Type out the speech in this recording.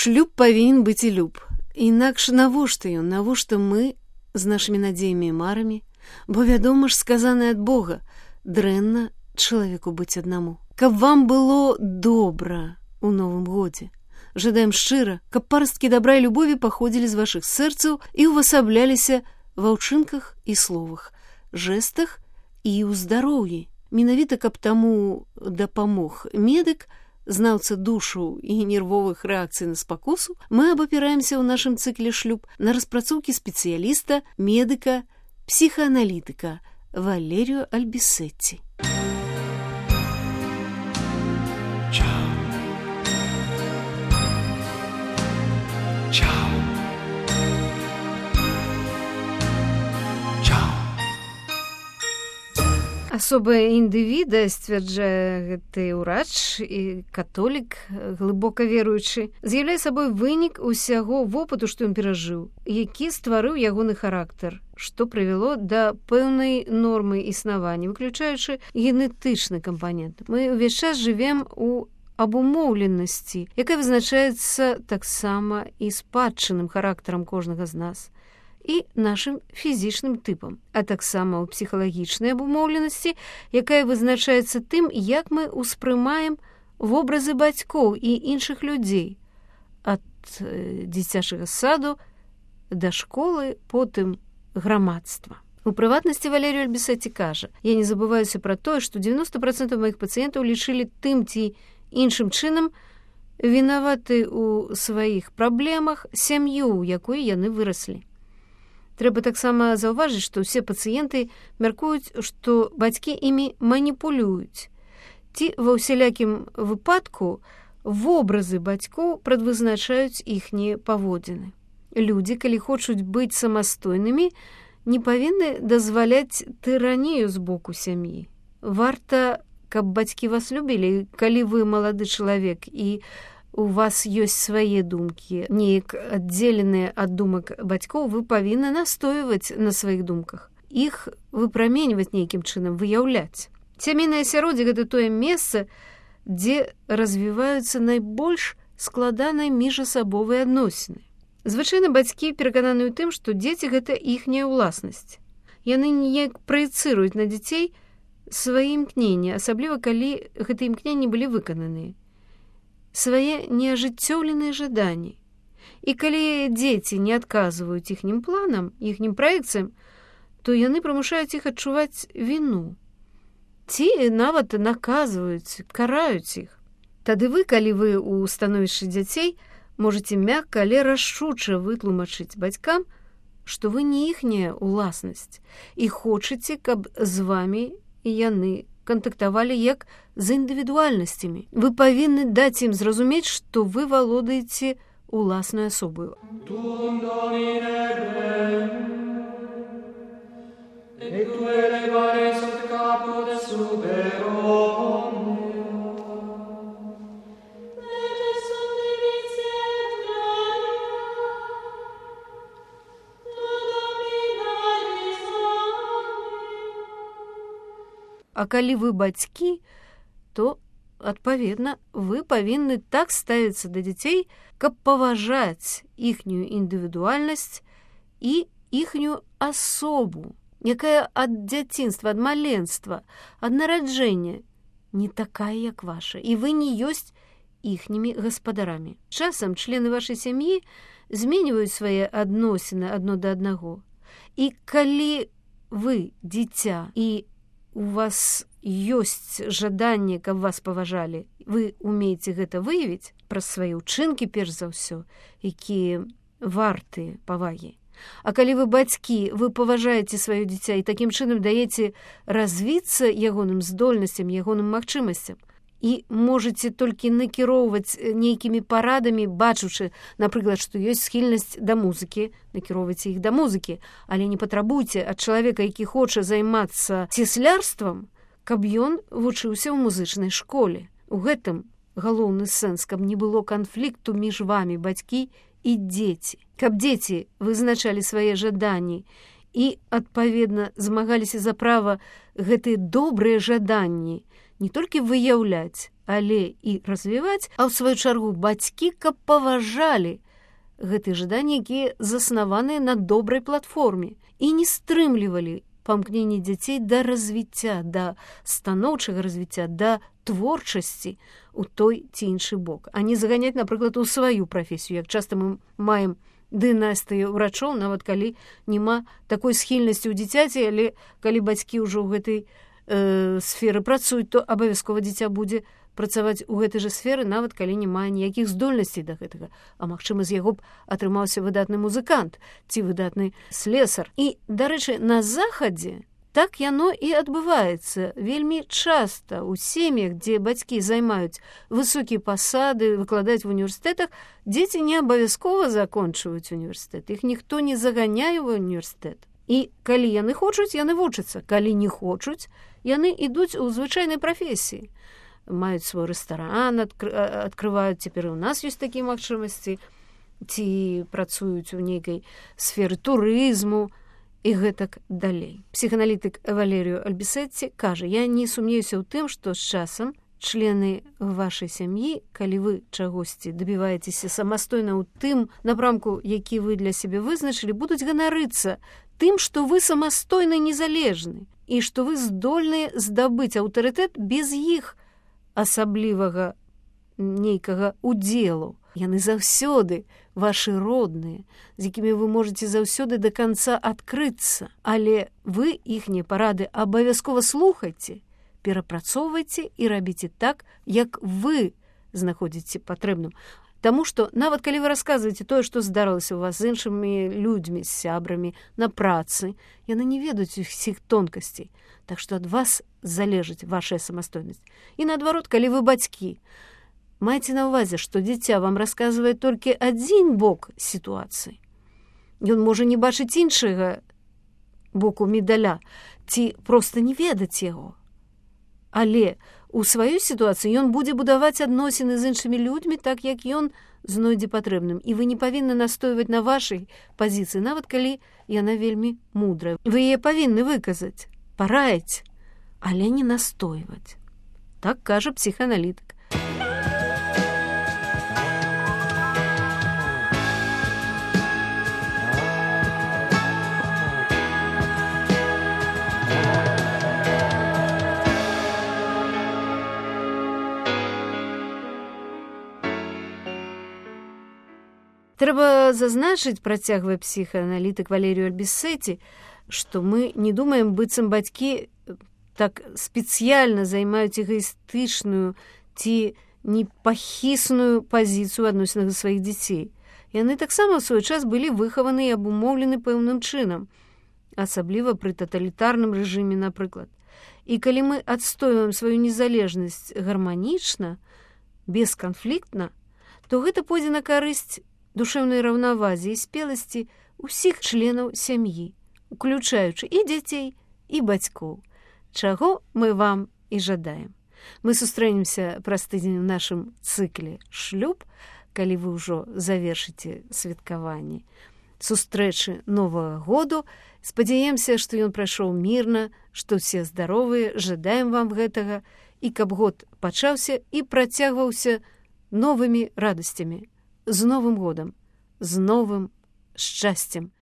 Шлюб павінен быць і люб. Інакш навошта ён, навошта мы з нашымі надзеямі і марамі? Бо вядома ж, сказанае ад Бога, дрэнна чалавеку быць аднаму. Каб вам было добра у Новым годзе. Жадаем шчыра, каб парасткі дабра і любові паходзілі з вашых сэрцаў і ўвасабляліся ва ўчынках і словах, жэстах і ў здароўі. Менавіта, каб таму дапамог медык, знаўца душу і нервовых рэакцый на спакусу, мы абапіраемся ў нашым цыкле «Шлюб» на распрацоўкі спецыяліста, медыка, псіхааналітыка Валерію Альбісетці. Асобая індывіда, сцвярджае гэты ўрач і католік, глыбока веруючы, з'яўляе сабой вынік усяго вопыту, што ён перажыў, які стварыў ягоны характар, што прывяло да пэўнай нормы існавання, выключаючы генетычны кампанент. Мы ўвесь час жывем у абумоўленасці, якая вызначаецца таксама і спадчынным характарам кожнага з нас, і нашым фізічным тыпам, а таксама ў псіхалагічнай абумоўленасці, якая вызначаецца тым, як мы ўспрымаем вобразы бацькоў і іншых людзей, ад дзіцячага саду да школы, потым грамадства. У прыватнасці Валерію Альбісетці кажа: «Я не забываюся пра тое, што 90% маіх пацыентаў лічылі тым ці іншым чынам вінаваты ў сваіх праблемах сям'ю, у якой яны выраслі». Трэба таксама заўважыць, што ўсе пацыенты мяркуюць, што бацькі імі маніпулююць. Ці ва ўсялякім выпадку вобразы бацькоў прадвызначаюць іхнія паводзіны. Людзі, калі хочуць быць самастойнымі, не павінны дазваляць тыранію з боку сям'і. Варта, каб бацькі вас любілі, калі вы малады чалавек і у вас ёсць свае думкі, неяк аддзеленыя ад думак бацькоў, вы павінны настойваць на сваіх думках, іх выпраменьваць нейкім чынам, выяўляць. Сямейнае асяроддзе – гэта тое месца, дзе развіваюцца найбольш складаныя міжасабовыя адносіны. Звычайна бацькі перакананы ў тым, што дзеці – гэта іхняя ўласнасць. Яны неяк праецыруюць на дзяцей свае імкненні, асабліва калі гэтыя імкненні былі выкананыя, свае неажыццёўленыя жаданні. І калі дзеці не адказваюць іхнім планам, іхнім праекцыям, то яны прымушаюць іх адчуваць віну. Ці нават наказваюць, караюць іх. Тады вы, калі вы ў становішчы дзяцей, можаце мякка, але рашуча вытлумачыць бацькам, што вы не іхняя ўласнасць і хочаце, каб з вамі яны кантактавалі як з індывідуальнасцямі. Вы павінны даць ім зразумець, што вы валодаеце уласнай асобаю. А калі вы бацькі, то, адпаведна, вы павінны так ставіцца да дзяцей, каб паважаць іхнюю індывідуальнасць і іхнюю асобу, якая ад дзяцінства, ад маленства, ад нараджэння не такая, як ваша, і вы не ёсць іхнімі гаспадарамі. Часам члены вашай сям'і зменьваюць свае адносіны адно да аднаго. І калі вы дзіця і у вас ёсць жаданне, каб вас паважалі, вы умееце гэта выявіць праз свае ўчынкі, перш за ўсё, якія вартыя павагі. А калі вы бацькі, вы паважаеце сваё дзіця і такім чынам даеце развіцца ягоным здольнасцям, ягоным магчымасцям, і можаце толькі накіроўваць нейкімі парадамі, бачучы, напрыклад, што ёсць схільнасць да музыкі, накіроўвайце іх да музыкі, але не патрабуйце ад чалавека, які хоча займацца цеслярствам, каб ён вучыўся ў музычнай школе. У гэтым галоўны сэнс, каб не было канфлікту між вамі, бацькі і дзеці. Каб дзеці вызначалі свае жаданні і, адпаведна, змагаліся за права гэтыя добрыя жаданні не толькі выяўляць, але і развіваць, а ў сваю чаргу бацькі, каб паважалі гэтыя жаданні, якія заснаваныя на добрай платформе і не стрымлівалі памкненне дзяцей да развіцця, да станоўчага развіцця, да творчасці у той ці іншы бок, а не заганяць, напрыклад, у сваю прафесію, як часта мы маем дынастыі ўрачоў, нават калі няма такой схільнасці ў дзіцяці, але калі бацькі ўжо ў гэтай сферы працуюць, то абавязкова дзіця будзе працаваць у гэтай жа сферы, нават калі не мае ніякіх здольнасцей да гэтага. А магчыма, з яго б атрымаўся выдатны музыкант ці выдатны слесар. І, дарэчы, на захадзе так яно і адбываецца. Вельмі часта ў сем'ях, дзе бацькі займаюць высокія пасады, выкладаюць в універсітэтах, дзеці не абавязкова закончваюць універсітэт. Іх ніхто не заганяе ў універсітэт. І калі яны хочуць, яны вучацца. Калі не хочуць, яны ідуць у звычайнай прафесіі. Маюць свой рэстаран, адкрываюць, цяпер у нас ёсць такія магчымасці, ці працуюць у нейкай сферы турызму і гэтак далей. Псіханалітык Валеріо Альбісетці кажа: «Я не сумнеюся ў тым, што з часам члены вашай сям'і, калі вы чагосьці дабіваецеся самастойна ў тым напрамку, які вы для сябе вызначылі, будуць ганарыцца тым, што вы самастойны незалежны і што вы здольныя здабыць аўтарытэт без іх асаблівага нейкага удзелу. Яны заўсёды вашы родныя, з якімі вы можаце заўсёды да канца адкрыцца, але вы іхнія парады абавязкова слухайце, перапрацоўвайце і рабіце так, як вы знаходзіце патрэбным. Таму што нават калі вы расказваеце тое, што здарылася ў вас з іншымі людзьмі, з сябрамі, на працы, яны не ведаюць усіх тонкасцей. Так што ад вас залежыць ваша самастойнасць. І наадварот, калі вы бацькі, майце на ўвазе, што дзіця вам расказвае толькі адзін бок сітуацыі. Ён можа не бачыць іншага боку медаля, ці проста не ведаць яго. Але у сваёй сітуацыі ён будзе будаваць адносіны з іншымі людзьмі так, як ён знойдзе патрэбным. І вы не павінны настойваць на вашай пазіцыі, нават калі яна вельмі мудрая. Вы яе павінны выказаць, параіць, але не настойваць. Так кажа псіханалітык. Трэба зазначыць, працягвае псіхааналітык Валеріо Альбісетці, што мы не думаем, быццам бацькі так спецыяльна займаюць эгоістычную ці непахісную пазіцыю ў адносінах да сваіх дзяцей. Яны таксама ў свой час былі выхаваны і абумоўлены пэўным чынам, асабліва пры таталітарным рэжыме, напрыклад. І калі мы адстойваем сваю незалежнасць гарманічна, бесканфліктна, то гэта пойдзе на карысць душэўнай раўнавазе і спеласці ўсіх членаў сям'і, уключаючы і дзяцей, і бацькоў, чаго мы вам і жадаем. Мы сустрэнемся праз тыдзень у нашым цыкле «Шлюб», калі вы ўжо завершыце святкаванне сустрэчы Новага году. Спадзяемся, што ён прайшоў мірна, што ўсе здаровыя, жадаем вам гэтага, і каб год пачаўся і працягваўся новымі радасцямі. З Новым годам, з новым шчасцем!